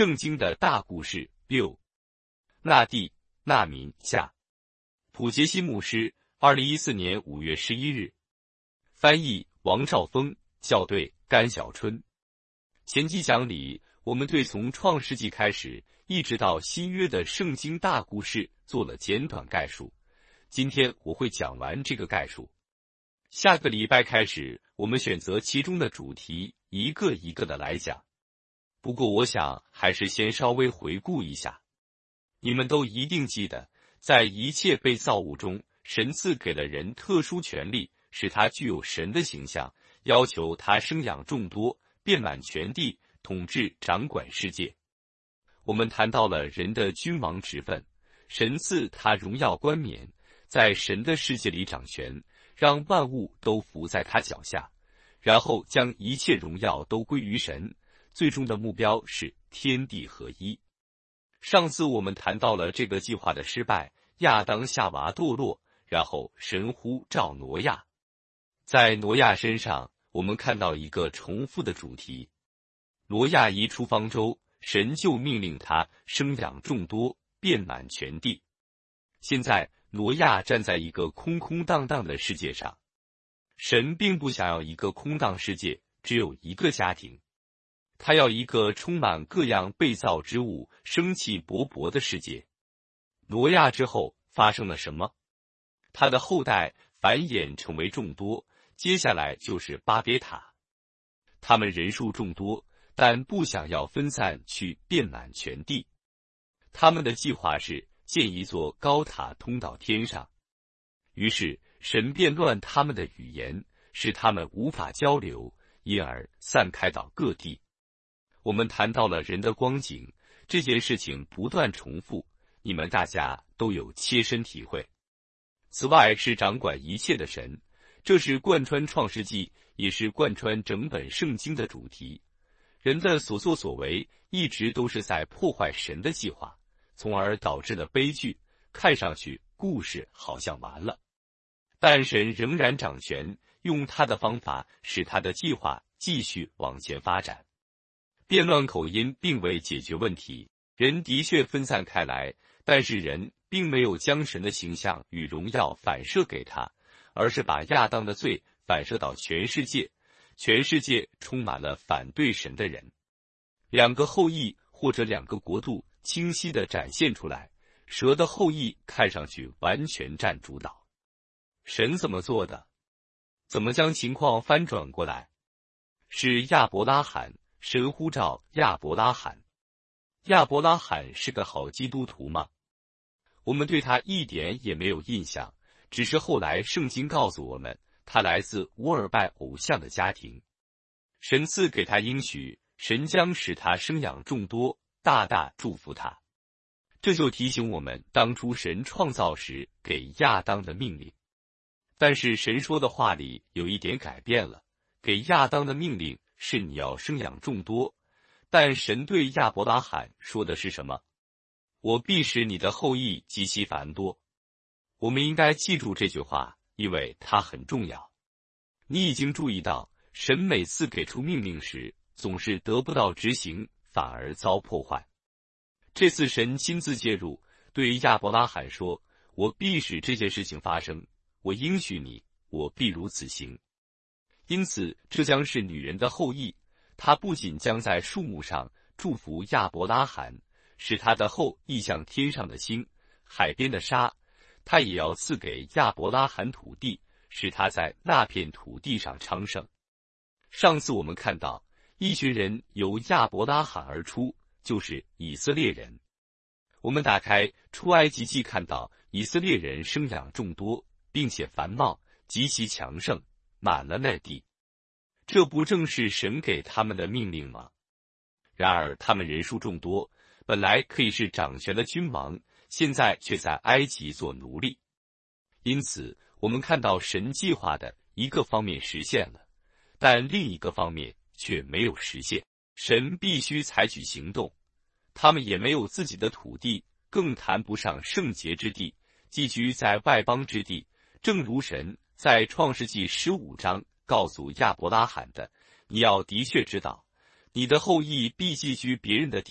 圣经的大故事6，纳地、纳民下。普杰西牧师，2014年5月11日。翻译王兆峰，校对甘小春。前几讲里，我们对从创世纪开始一直到新约的圣经大故事做了简短概述。今天我会讲完这个概述。下个礼拜开始，我们选择其中的主题，一个一个的来讲。不过我想还是先稍微回顾一下。你们都一定记得，在一切被造物中，神赐给了人特殊权利，使他具有神的形象，要求他生养众多，遍满全地，统治掌管世界。我们谈到了人的君王职分，神赐他荣耀冠冕，在神的世界里掌权，让万物都服在他脚下，然后将一切荣耀都归于神，最终的目标是天地合一。上次我们谈到了这个计划的失败，亚当夏娃堕落，然后神呼召挪亚。在挪亚身上，我们看到一个重复的主题。挪亚一出方舟，神就命令他生养众多，遍满全地。现在挪亚站在一个空空荡荡的世界上，神并不想要一个空荡世界，只有一个家庭。他要一个充满各样被造之物、生气勃勃的世界。挪亚之后发生了什么？他的后代繁衍成为众多，接下来就是巴别塔。他们人数众多，但不想要分散去遍满全地。他们的计划是建一座高塔通到天上。于是神变乱他们的语言，使他们无法交流，因而散开到各地。我们谈到了人的光景，这件事情不断重复，你们大家都有切身体会。此外是掌管一切的神，这是贯穿创世纪，也是贯穿整本圣经的主题。人的所作所为一直都是在破坏神的计划，从而导致了悲剧。看上去故事好像完了，但神仍然掌权，用他的方法使他的计划继续往前发展。变乱口音并未解决问题，人的确分散开来，但是人并没有将神的形象与荣耀反射给他，而是把亚当的罪反射到全世界，全世界充满了反对神的人。两个后裔或者两个国度清晰地展现出来，蛇的后裔看上去完全占主导。神怎么做的？怎么将情况翻转过来？是亚伯拉罕，神呼召亚伯拉罕。亚伯拉罕是个好基督徒吗？我们对他一点也没有印象，只是后来圣经告诉我们，他来自乌尔拜偶像的家庭。神赐给他应许，神将使他生养众多，大大祝福他。这就提醒我们当初神创造时给亚当的命令。但是神说的话里有一点改变了，给亚当的命令是你要生养众多，但神对亚伯拉罕说的是什么？我必使你的后裔极其繁多。我们应该记住这句话，因为它很重要。你已经注意到，神每次给出命令时，总是得不到执行，反而遭破坏。这次神亲自介入，对亚伯拉罕说，我必使这件事情发生，我应许你，我必如此行。因此这将是女人的后裔，他不仅将在树木上祝福亚伯拉罕，使他的后裔像天上的星，海边的沙，他也要赐给亚伯拉罕土地，使他在那片土地上昌盛。上次我们看到一群人由亚伯拉罕而出，就是以色列人。我们打开出埃及记，看到以色列人生养众多，并且繁茂，极其强盛，满了那地。这不正是神给他们的命令吗？然而他们人数众多，本来可以是掌权的君王，现在却在埃及做奴隶。因此我们看到神计划的一个方面实现了，但另一个方面却没有实现。神必须采取行动，他们也没有自己的土地，更谈不上圣洁之地，寄居在外邦之地。正如神在创世纪15章告诉亚伯拉罕的，你要的确知道，你的后裔必寄居别人的地，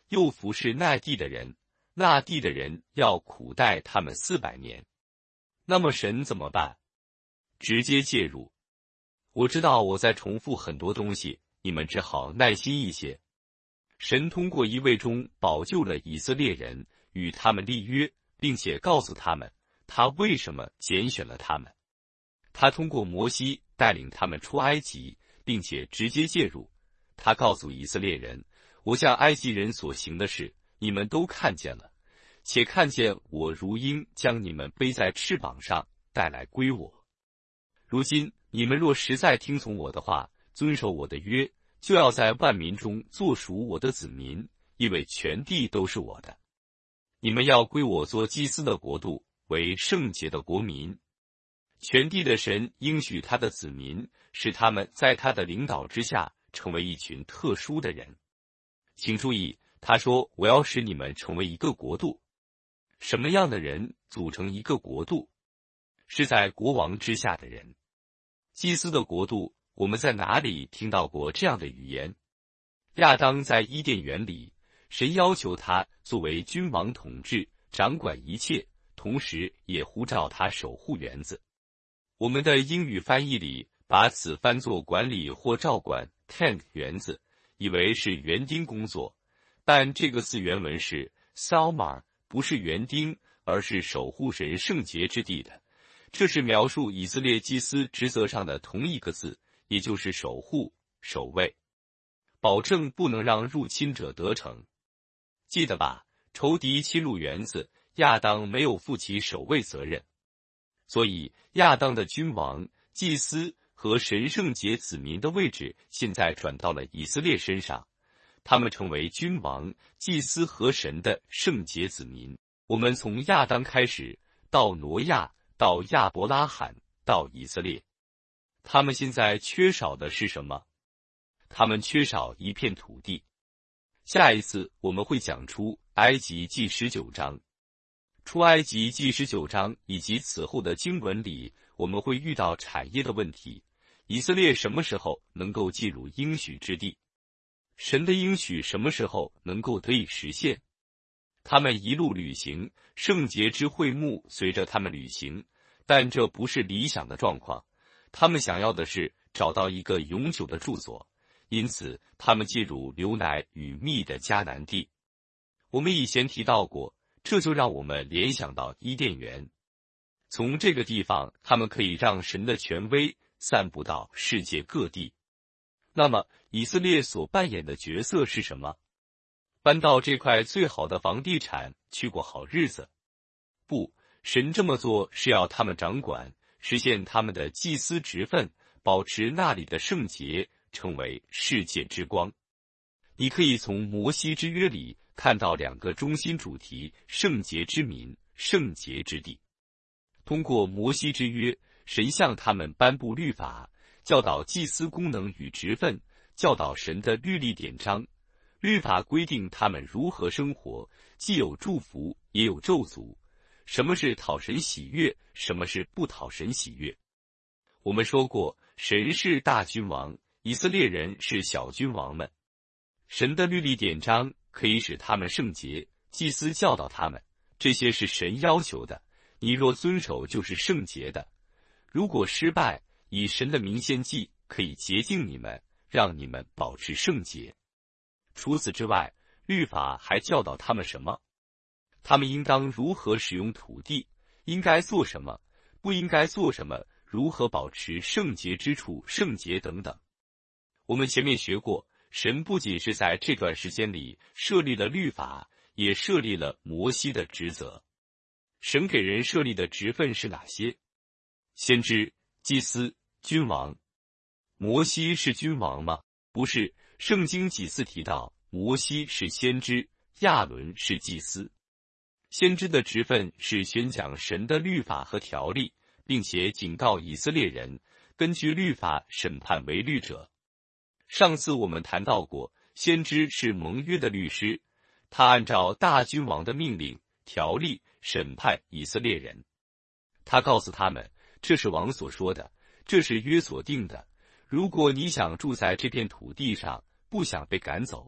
又服侍那地的人，那地的人要苦待他们400年。那么神怎么办？直接介入。我知道我在重复很多东西，你们只好耐心一些。神通过一位中保救了以色列人，与他们立约，并且告诉他们他为什么拣选了他们。他通过摩西带领他们出埃及，并且直接介入。他告诉以色列人，我向埃及人所行的事，你们都看见了，且看见我如鹰将你们背在翅膀上带来归我。如今你们若实在听从我的话，遵守我的约，就要在万民中做属我的子民，因为全地都是我的。你们要归我做祭司的国度，为圣洁的国民。全地的神应许他的子民，使他们在他的领导之下成为一群特殊的人。请注意，他说我要使你们成为一个国度。什么样的人组成一个国度？是在国王之下的人。祭司的国度，我们在哪里听到过这样的语言？亚当在伊甸园里，神要求他作为君王统治，掌管一切，同时也呼召他守护园子。我们的英语翻译里把此翻作管理或照管 tend 园子，以为是园丁工作，但这个字原文是 Salmar， 不是园丁，而是守护神圣洁之地的。这是描述以色列祭司职责上的同一个字，也就是守护、守卫，保证不能让入侵者得逞。记得吧，仇敌侵入园子，亚当没有负起守卫责任。所以亚当的君王、祭司和神圣洁子民的位置现在转到了以色列身上，他们成为君王、祭司和神的圣洁子民。我们从亚当开始，到挪亚，到亚伯拉罕，到以色列。他们现在缺少的是什么？他们缺少一片土地。下一次我们会讲出埃及记19章。出埃及记19章以及此后的经文里，我们会遇到产业的问题。以色列什么时候能够进入应许之地？神的应许什么时候能够得以实现？他们一路旅行，圣洁之会幕随着他们旅行，但这不是理想的状况。他们想要的是找到一个永久的住所，因此他们进入流奶与蜜的迦南地。我们以前提到过，这就让我们联想到伊甸园。从这个地方，他们可以让神的权威散布到世界各地。那么，以色列所扮演的角色是什么？搬到这块最好的房地产去过好日子？不，神这么做是要他们掌管，实现他们的祭司职分，保持那里的圣洁，成为世界之光。你可以从摩西之约里看到2个中心主题：圣洁之民、圣洁之地。通过摩西之约，神向他们颁布律法，教导祭司功能与职分，教导神的律例典章。律法规定他们如何生活，既有祝福也有咒诅。什么是讨神喜悦，什么是不讨神喜悦。我们说过，神是大君王，以色列人是小君王们。神的律例典章可以使他们圣洁，祭司教导他们，这些是神要求的。你若遵守，就是圣洁的。如果失败，以神的名献祭可以洁净你们，让你们保持圣洁。除此之外，律法还教导他们什么？他们应当如何使用土地，应该做什么，不应该做什么，如何保持圣洁之处圣洁等等。我们前面学过，神不仅是在这段时间里设立了律法，也设立了摩西的职责。神给人设立的职分是哪些？先知、祭司、君王。摩西是君王吗？不是。圣经几次提到摩西是先知，亚伦是祭司。先知的职分是宣讲神的律法和条例，并且警告以色列人，根据律法审判违律者。上次我们谈到过，先知是盟约的律师，他按照大君王的命令、条例审判以色列人。他告诉他们，这是王所说的，这是约所定的。如果你想住在这片土地上，不想被赶走，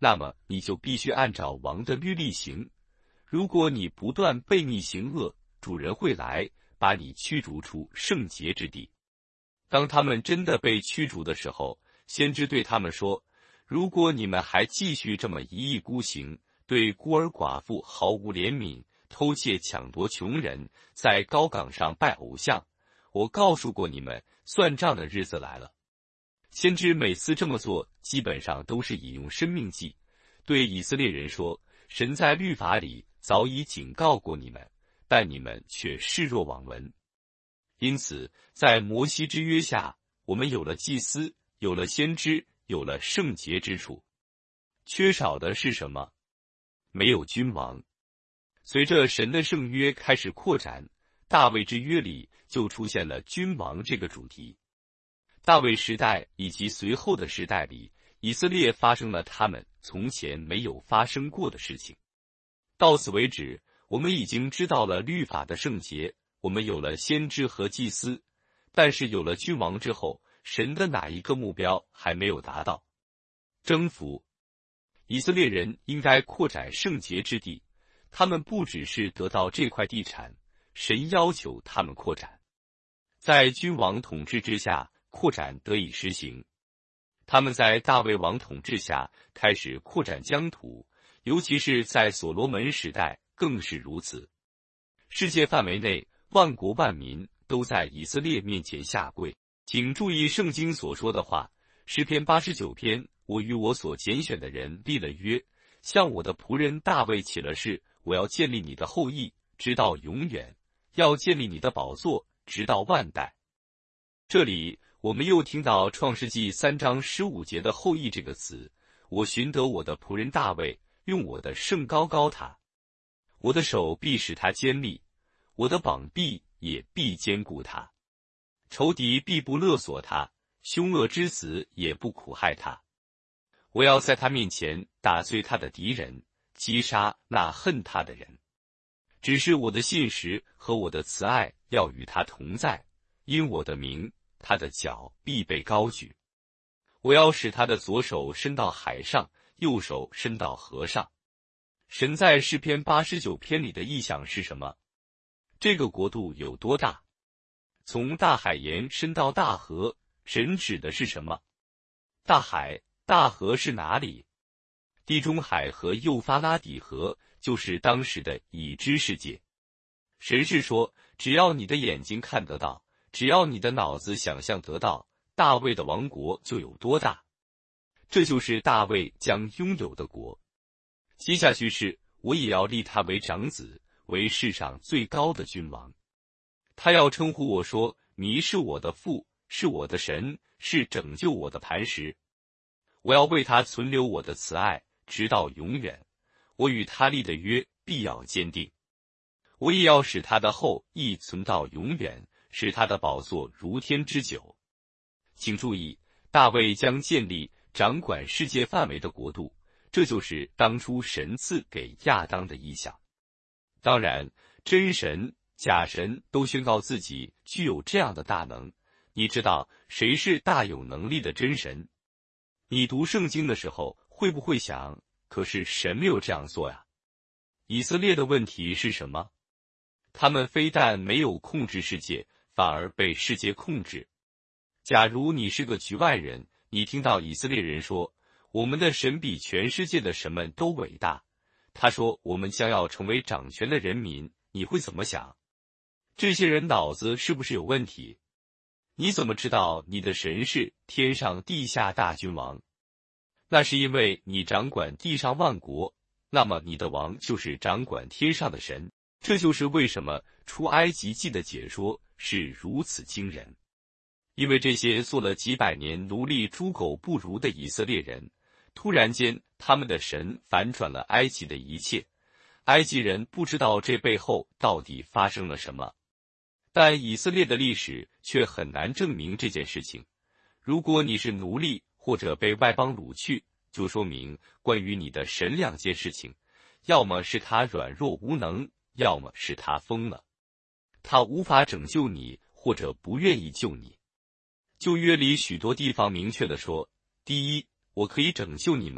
那么你就必须按照王的律例行。如果你不断悖逆行恶，主人会来把你驱逐出圣洁之地。当他们真的被驱逐的时候，先知对他们说，如果你们还继续这么一意孤行，对孤儿寡妇毫无怜悯，偷窃抢夺穷人，在高岗上拜偶像，我告诉过你们，算账的日子来了。先知每次这么做，基本上都是引用申命记，对以色列人说，神在律法里早已警告过你们，但你们却视若罔闻。因此，在摩西之约下，我们有了祭司，有了先知，有了圣洁之处。缺少的是什么？没有君王。随着神的圣约开始扩展，大卫之约里就出现了君王这个主题。大卫时代以及随后的时代里，以色列发生了他们从前没有发生过的事情。到此为止，我们已经知道了律法的圣洁，我们有了先知和祭司，但是有了君王之后，神的哪一个目标还没有达到？征服。以色列人应该扩展圣洁之地，他们不只是得到这块地产，神要求他们扩展。在君王统治之下，扩展得以实行。他们在大卫王统治下开始扩展疆土，尤其是在所罗门时代更是如此。世界范围内，万国万民都在以色列面前下跪。请注意圣经所说的话，诗篇89篇，我与我所拣选的人立了约，向我的仆人大卫起了誓，我要建立你的后裔，直到永远，要建立你的宝座，直到万代。这里我们又听到创世纪3章15节的后裔这个词，我寻得我的仆人大卫，用我的圣膏膏他，我的手必使他坚立，我的膀臂也必坚固他，仇敌必不勒索他，凶恶之子也不苦害他。我要在他面前打碎他的敌人，击杀那恨他的人。只是我的信实和我的慈爱要与他同在，因我的名，他的脚必被高举。我要使他的左手伸到海上，右手伸到河上。神在诗篇89篇里的意象是什么？这个国度有多大？从大海沿伸到大河，神指的是什么？大海、大河是哪里？地中海和幼发拉底河就是当时的已知世界。神是说，只要你的眼睛看得到，只要你的脑子想象得到，大卫的王国就有多大。这就是大卫将拥有的国。接下去是，我也要立他为长子，为世上最高的君王。他要称呼我说，你是我的父，是我的神，是拯救我的磐石。我要为他存留我的慈爱，直到永远。我与他立的约必要坚定。我也要使他的后裔存到永远，使他的宝座如天之久。请注意，大卫将建立掌管世界范围的国度，这就是当初神赐给亚当的意象。当然，真神、假神都宣告自己具有这样的大能。你知道谁是大有能力的真神？你读圣经的时候会不会想，可是神没有这样做呀？以色列的问题是什么？他们非但没有控制世界，反而被世界控制。假如你是个局外人，你听到以色列人说，我们的神比全世界的神们都伟大，他说我们将要成为掌权的人民，你会怎么想？这些人脑子是不是有问题？你怎么知道你的神是天上地下大君王？那是因为你掌管地上万国，那么你的王就是掌管天上的神。这就是为什么出埃及记的解说是如此惊人。因为这些做了几百年奴隶猪狗不如的以色列人，突然间他们的神反转了埃及的一切，埃及人不知道这背后到底发生了什么。但以色列的历史却很难证明这件事情。如果你是奴隶或者被外邦掳去，就说明关于你的神两件事情，要么是他软弱无能，要么是他疯了，他无法拯救你，或者不愿意救你。旧约里许多地方明确地说，第一，我可以拯救你们，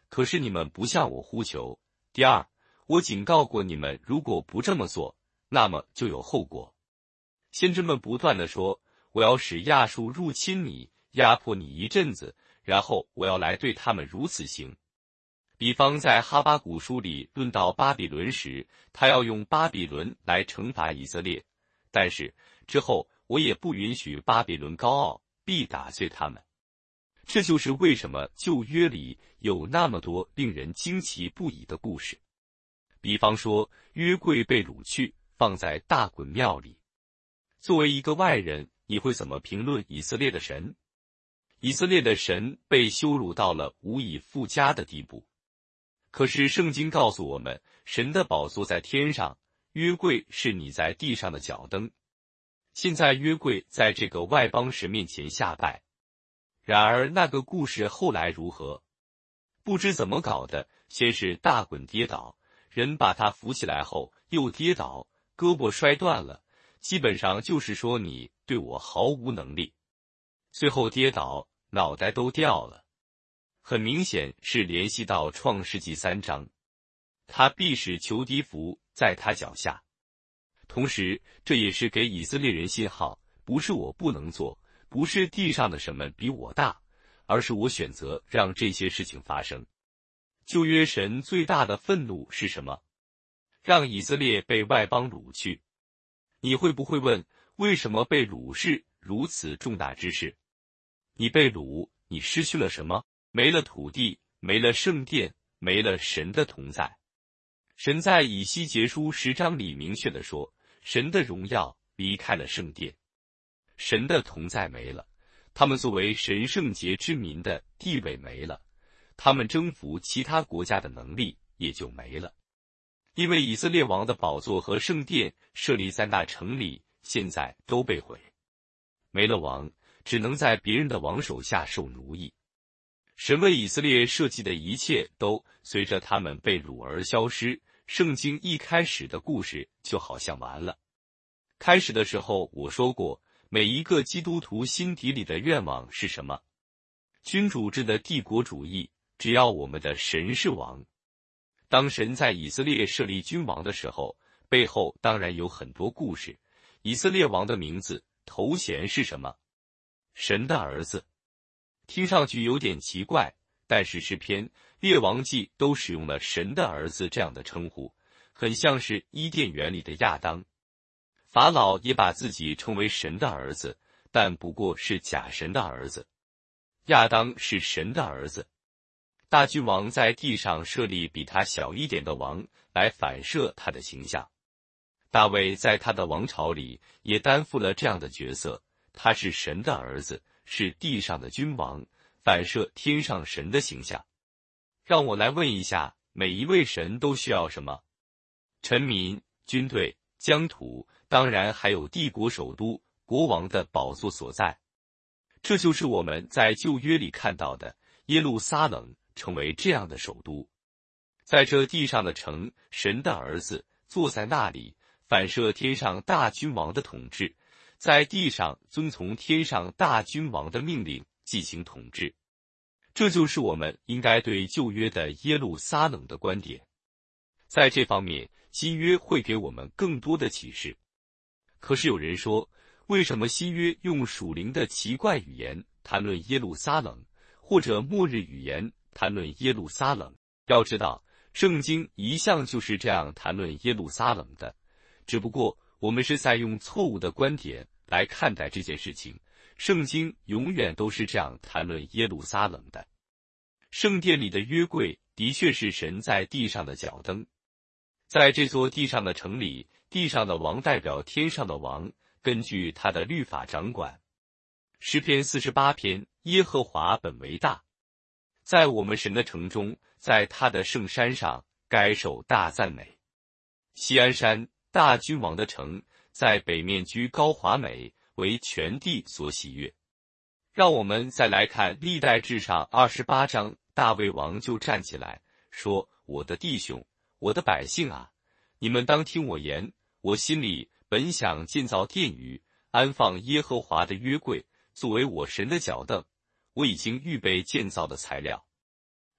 可是你们不向我呼求。第二，我警告过你们，如果不这么做，那么就有后果。先知们不断地说，我要使亚述入侵你，压迫你一阵子，然后我要来对他们如此行。比方在哈巴谷书里论到巴比伦时，他要用巴比伦来惩罚以色列，但是之后我也不允许巴比伦高傲，必打碎他们。这就是为什么旧约里有那么多令人惊奇不已的故事。比方说，约柜被掳去，放在大衮庙里。作为一个外人，你会怎么评论以色列的神？以色列的神被羞辱到了无以复加的地步。可是圣经告诉我们，神的宝座在天上，约柜是你在地上的脚蹬。现在约柜在这个外邦神面前下拜。然而那个故事后来如何？不知怎么搞的，先是大衮跌倒，人把他扶起来后又跌倒，胳膊摔断了，基本上就是说你对我毫无能力。最后跌倒，脑袋都掉了。很明显是联系到创世纪3章，他必使仇敌服在他脚下。同时这也是给以色列人信号，不是我不能做，不是地上的什么比我大，而是我选择让这些事情发生。旧约神最大的愤怒是什么？让以色列被外邦掳去。你会不会问，为什么被掳是如此重大之事？你被掳，你失去了什么？没了土地，没了圣殿，没了神的同在。神在以西结书10章里明确地说，神的荣耀离开了圣殿，神的同在没了，他们作为神圣洁之民的地位没了，他们征服其他国家的能力也就没了。因为以色列王的宝座和圣殿设立在那城里，现在都被毁，没了王，只能在别人的王手下受奴役。神为以色列设计的一切都随着他们被掳而消失，圣经一开始的故事就好像完了。开始的时候我说过，每一个基督徒心底里的愿望是什么？君主制的帝国主义，只要我们的神是王。当神在以色列设立君王的时候，背后当然有很多故事。以色列王的名字头衔是什么？神的儿子。听上去有点奇怪，但是诗篇、列王记都使用了神的儿子这样的称呼，很像是伊甸园里的亚当。法老也把自己称为神的儿子，但不过是假神的儿子。亚当是神的儿子。大君王在地上设立比他小一点的王，来反射他的形象。大卫在他的王朝里也担负了这样的角色，他是神的儿子，是地上的君王，反射天上神的形象。让我来问一下，每一位神都需要什么？臣民、军队、疆土，当然还有帝国首都、国王的宝座所在。这就是我们在旧约里看到的，耶路撒冷成为这样的首都。在这地上的城，神的儿子坐在那里，反射天上大君王的统治，在地上遵从天上大君王的命令进行统治。这就是我们应该对旧约的耶路撒冷的观点。在这方面，新约会给我们更多的启示。可是有人说，为什么新约用属灵的奇怪语言谈论耶路撒冷，或者末日语言谈论耶路撒冷？要知道，圣经一向就是这样谈论耶路撒冷的，只不过我们是在用错误的观点来看待这件事情。圣经永远都是这样谈论耶路撒冷的。圣殿里的约柜的确是神在地上的脚蹬。在这座地上的城里，地上的王代表天上的王，根据他的律法掌管。诗篇48篇，耶和华本为大。在我们神的城中，在他的圣山上，该受大赞美。锡安山，大君王的城，在北面居高华美，为全地所喜悦。让我们再来看历代志上28章，大卫王就站起来说：我的弟兄，我的百姓啊，你们当听我言。我心里本想建造殿宇，安放耶和华的约柜，作为我神的脚凳。我已经预备建造的材料。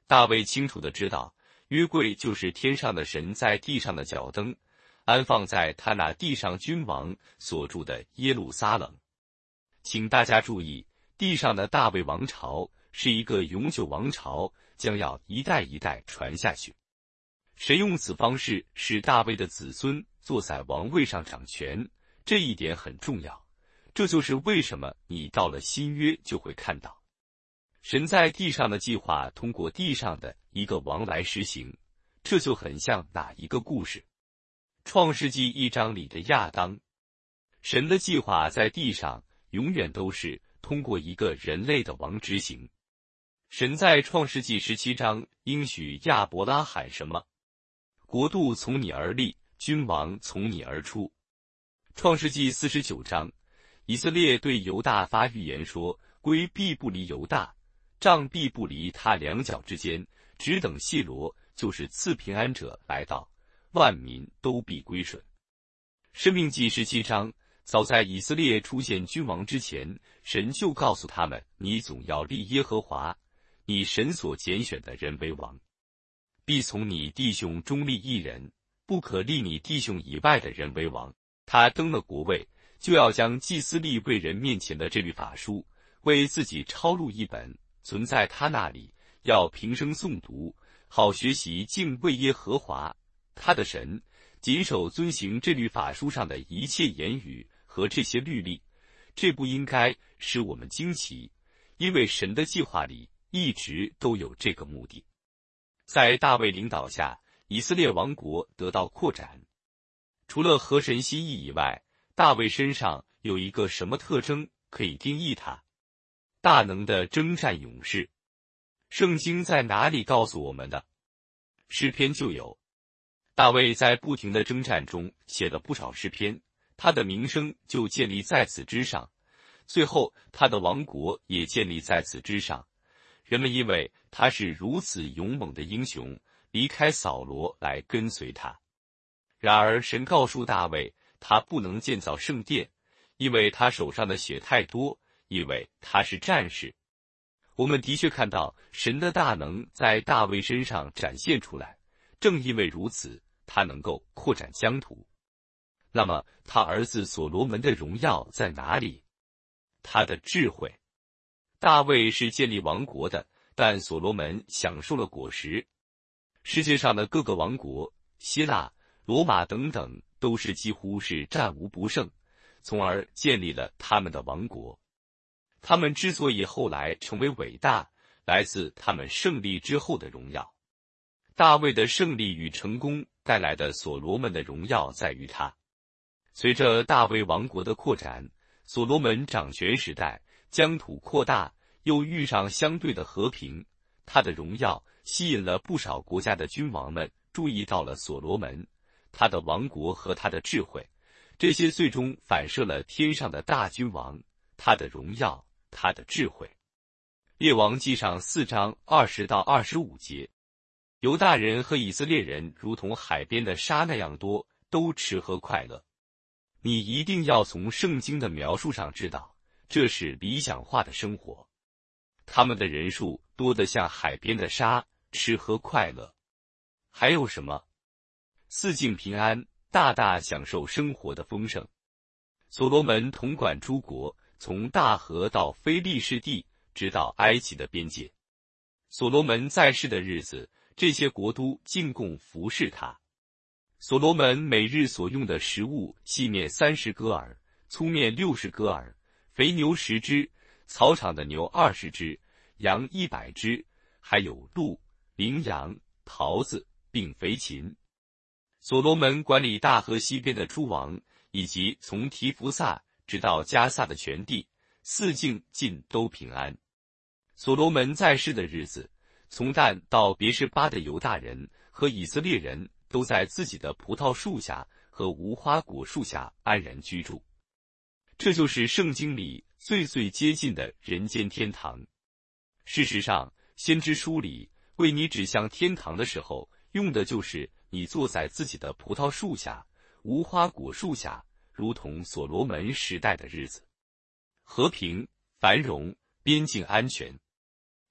大卫清楚地知道，约柜就是天上的神在地上的脚蹬，安放在他那地上君王所住的耶路撒冷。请大家注意，地上的大卫王朝是一个永久王朝，将要一代一代传下去。神用此方式使大卫的子孙坐在王位上掌权，这一点很重要。这就是为什么你到了新约就会看到，神在地上的计划通过地上的一个王来实行。这就很像哪一个故事？创世纪1章里的亚当。神的计划在地上永远都是通过一个人类的王执行。神在创世纪17章应许亚伯拉罕什么？国度从你而立，君王从你而出。创世纪49章，以色列对犹大发预言说，圭必不离犹大，杖必不离他两脚之间，只等细罗，就是赐平安者来到，万民都必归顺。申命记17章，早在以色列出现君王之前，神就告诉他们，你总要立耶和华你神所拣选的人为王，必从你弟兄中立一人，不可立你弟兄以外的人为王。他登了国位，就要将祭司立位人面前的这律法书为自己抄录一本，存在他那里，要平生诵读，好学习敬畏耶和华他的神，谨守遵行这律法书上的一切言语和这些律例。这不应该使我们惊奇，因为神的计划里一直都有这个目的。在大卫领导下，以色列王国得到扩展。除了合神心意以外，大卫身上有一个什么特征可以定义他？大能的征战勇士。圣经在哪里告诉我们的？诗篇就有。大卫在不停的征战中写了不少诗篇，他的名声就建立在此之上，最后他的王国也建立在此之上。人们因为他是如此勇猛的英雄，离开扫罗来跟随他。然而神告诉大卫，他不能建造圣殿，因为他手上的血太多，因为他是战士。我们的确看到神的大能在大卫身上展现出来，正因为如此，他能够扩展疆土。那么他儿子所罗门的荣耀在哪里？他的智慧。大卫是建立王国的，但所罗门享受了果实。世界上的各个王国，希腊、罗马等等，都是几乎是战无不胜，从而建立了他们的王国。他们之所以后来成为伟大，来自他们胜利之后的荣耀。大卫的胜利与成功带来的所罗门的荣耀在于他。随着大卫王国的扩展，所罗门掌权时代，疆土扩大，又遇上相对的和平，他的荣耀吸引了不少国家的君王们注意到了所罗门，他的王国和他的智慧，这些最终反射了天上的大君王，他的荣耀，他的智慧。列王记上4章20到25节，犹大人和以色列人如同海边的沙那样多，都吃喝快乐。你一定要从圣经的描述上知道，这是理想化的生活。他们的人数多得像海边的沙，吃喝快乐。还有什么？四境平安，大大享受生活的丰盛。所罗门统管诸国，从大河到非利士地，直到埃及的边界。所罗门在世的日子，这些国都进贡服侍他。所罗门每日所用的食物，细面30戈尔，粗面60戈尔，肥牛10只，草场的牛20只，羊100只，还有鹿、羚羊、狍子，并肥禽。所罗门管理大河西边的诸王，以及从提弗萨直到加萨的全地，四境尽都平安。所罗门在世的日子，从但到别是巴的犹大人和以色列人都在自己的葡萄树下和无花果树下安然居住。这就是圣经里最接近的人间天堂。事实上，先知书里为你指向天堂的时候，用的就是你坐在自己的葡萄树下、无花果树下，如同所罗门时代的日子。和平、繁荣、边境安全。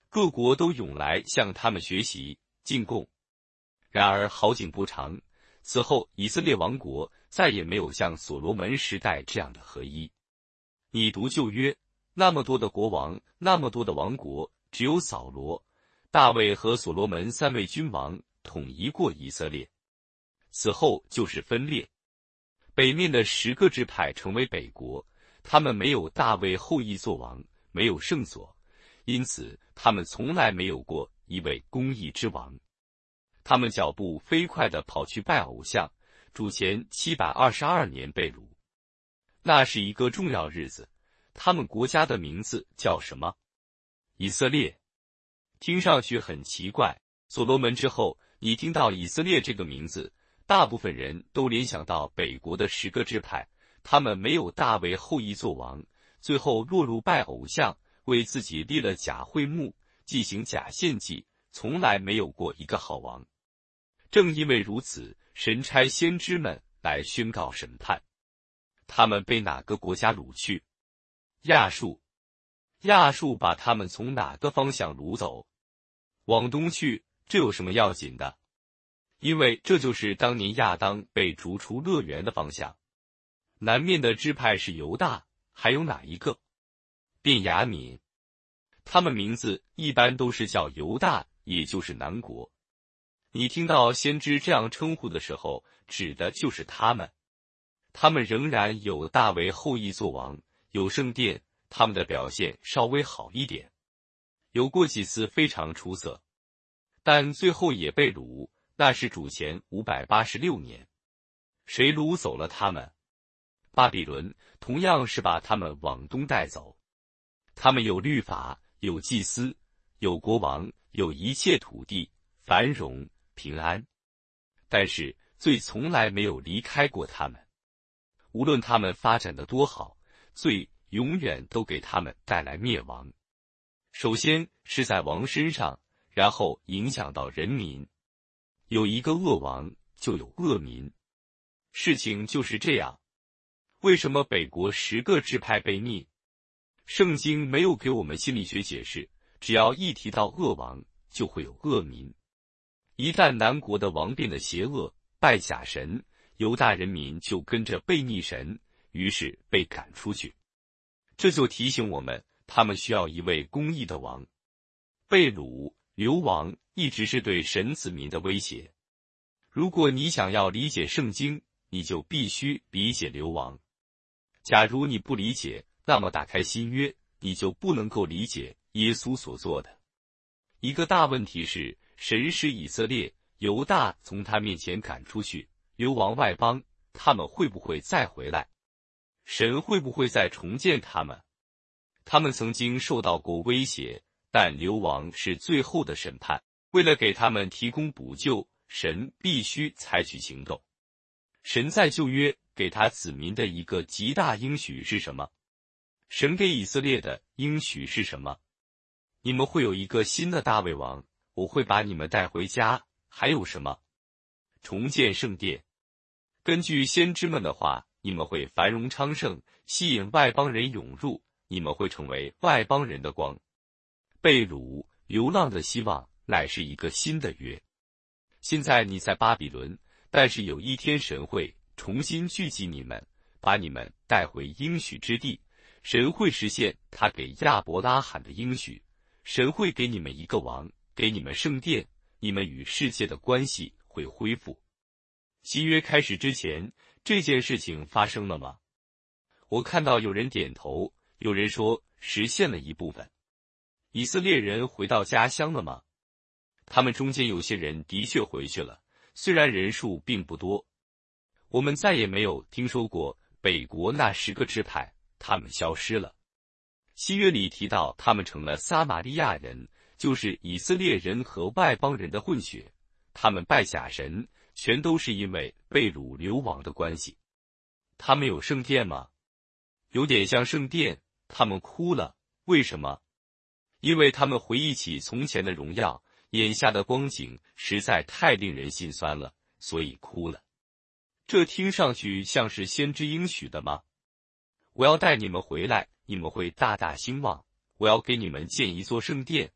各国都涌来向他们学习进贡。然而好景不长，此后以色列王国再也没有像所罗门时代这样的合一。你读旧约，那么多的国王，那么多的王国，只有扫罗、大卫和所罗门3位君王统一过以色列。此后就是分裂，北面的10个支派成为北国，他们没有大卫后裔作王，没有圣所，因此他们从来没有过一位公义之王。他们脚步飞快地跑去拜偶像，主前722年被掳。那是一个重要日子，他们国家的名字叫什么？以色列。听上去很奇怪，所罗门之后，你听到以色列这个名字，大部分人都联想到北国的10个支派，他们没有大卫后裔作王，最后落入拜偶像，为自己立了假会幕，进行假献祭，从来没有过一个好王。正因为如此，神差先知们来宣告审判。他们被哪个国家掳去？亚述。亚述把他们从哪个方向掳走？往东去，这有什么要紧的？因为这就是当年亚当被逐出乐园的方向。南面的支派是犹大，还有哪一个？便雅悯。他们名字一般都是叫犹大，也就是南国。你听到先知这样称呼的时候，指的就是他们。他们仍然有大卫后裔作王，有圣殿，他们的表现稍微好一点，有过几次非常出色，但最后也被掳，那是主前586年。谁掳走了他们？巴比伦，同样是把他们往东带走。他们有律法，有祭司，有国王，有一切土地，繁荣平安，但是罪从来没有离开过他们。无论他们发展的多好，罪永远都给他们带来灭亡。首先是在王身上，然后影响到人民。有一个恶王，就有恶民。事情就是这样。为什么北国10个支派被逆？圣经没有给我们心理学解释，只要一提到恶王，就会有恶民。一旦南国的王变得邪恶，拜假神，犹大人民就跟着背逆神，于是被赶出去。这就提醒我们，他们需要一位公义的王。被掳、流亡一直是对神子民的威胁。如果你想要理解圣经，你就必须理解流亡。假如你不理解，那么打开新约，你就不能够理解耶稣所做的。一个大问题是，神使以色列、犹大从他面前赶出去，流亡外邦，他们会不会再回来？神会不会再重建他们？他们曾经受到过威胁，但流亡是最后的审判。为了给他们提供补救，神必须采取行动。神在旧约给他子民的一个极大应许是什么？神给以色列的应许是什么？你们会有一个新的大卫王，我会把你们带回家。还有什么？重建圣殿。根据先知们的话，你们会繁荣昌盛，吸引外邦人涌入，你们会成为外邦人的光。被掳、流浪的希望乃是一个新的约。现在你在巴比伦，但是有一天神会重新聚集你们，把你们带回应许之地。神会实现他给亚伯拉罕的应许，神会给你们一个王，给你们圣殿，你们与世界的关系会恢复。新约开始之前，这件事情发生了吗？我看到有人点头，有人说实现了一部分。以色列人回到家乡了吗？他们中间有些人的确回去了，虽然人数并不多。我们再也没有听说过北国那10个支派，他们消失了。新约里提到他们成了撒玛利亚人，就是以色列人和外邦人的混血。他们拜假神，全都是因为被掳流亡的关系。他们有圣殿吗？有点像圣殿，他们哭了。为什么？因为他们回忆起从前的荣耀，眼下的光景实在太令人心酸了，所以哭了。这听上去像是先知应许的吗？我要带你们回来，你们会大大兴旺。我要给你们建一座圣殿，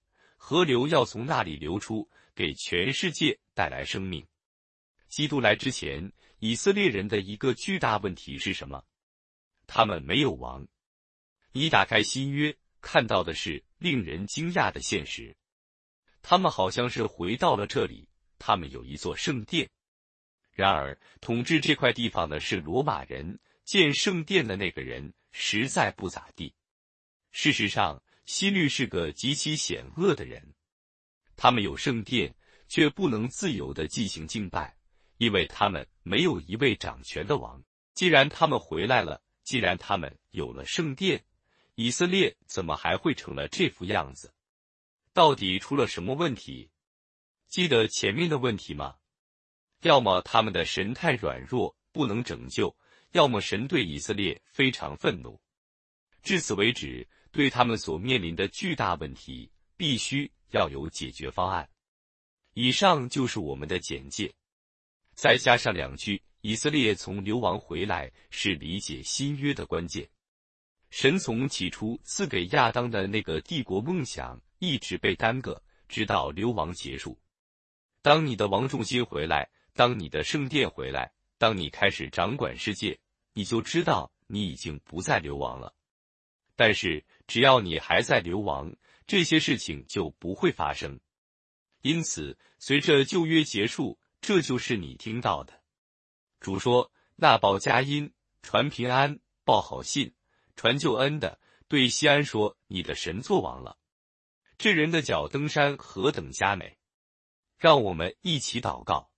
河流要从那里流出，给全世界带来生命。基督来之前，以色列人的一个巨大问题是什么？他们没有王。你打开新约，看到的是令人惊讶的现实。他们好像是回到了这里，他们有一座圣殿。然而，统治这块地方的是罗马人，建圣殿的那个人实在不咋地。事实上，希律是个极其险恶的人。他们有圣殿，却不能自由地进行敬拜，因为他们没有一位掌权的王。既然他们回来了，既然他们有了圣殿，以色列怎么还会成了这副样子？到底出了什么问题？记得前面的问题吗？要么他们的神太软弱，不能拯救，要么神对以色列非常愤怒。至此为止，对他们所面临的巨大问题，必须要有解决方案。以上就是我们的简介，再加上2句，以色列从流亡回来是理解新约的关键。神从起初赐给亚当的那个帝国梦想一直被耽搁，直到流亡结束。当你的王重心回来，当你的圣殿回来，当你开始掌管世界，你就知道你已经不再流亡了。但是只要你还在流亡，这些事情就不会发生。因此，随着旧约结束，这就是你听到的。主说：那报佳音，传平安，报好信，传救恩的，对西安说：你的神作王了。这人的脚登山何等佳美！让我们一起祷告。